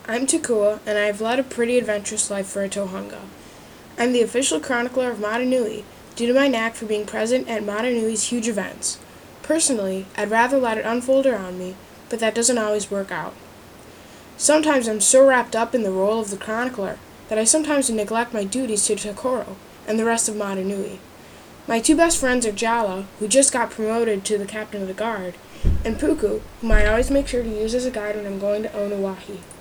I'm Takua, and I have led a pretty adventurous life for a Tohunga. I'm the official chronicler of Motunui, due to my knack for being present at Motunui's huge events. Personally, I'd rather let it unfold around me, but that doesn't always work out. Sometimes I'm so wrapped up in the role of the chronicler that I sometimes neglect my duties to Takoro and the rest of Motunui. My two best friends are Jala, who just got promoted to the captain of the guard, and Puku, whom I always make sure to use as a guide when I'm going to Onuahi.